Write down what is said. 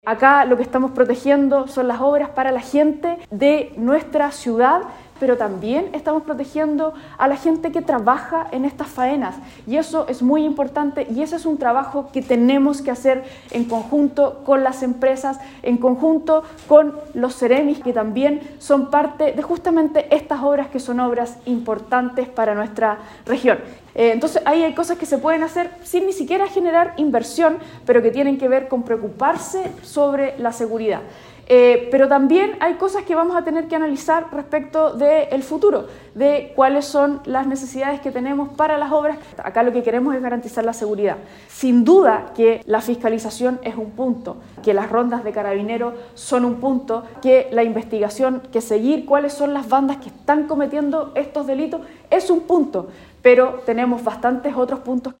Acá lo que estamos protegiendo son las obras para la gente de nuestra ciudad, pero también estamos protegiendo a la gente que trabaja en estas faenas. Y eso es muy importante y ese es un trabajo que tenemos que hacer en conjunto con las empresas, en conjunto con los Ceremis, que también son parte de justamente estas obras que son obras importantes para nuestra región. Entonces ahí hay cosas que se pueden hacer sin ni siquiera generar inversión, pero que tienen que ver con preocuparse sobre la seguridad. Pero también hay cosas que vamos a tener que analizar respecto del futuro, de cuáles son las necesidades que tenemos para las obras. Acá lo que queremos es garantizar la seguridad. Sin duda que la fiscalización es un punto, que las rondas de carabineros son un punto, que la investigación, que seguir cuáles son las bandas que están cometiendo estos delitos es un punto, pero tenemos bastantes otros puntos.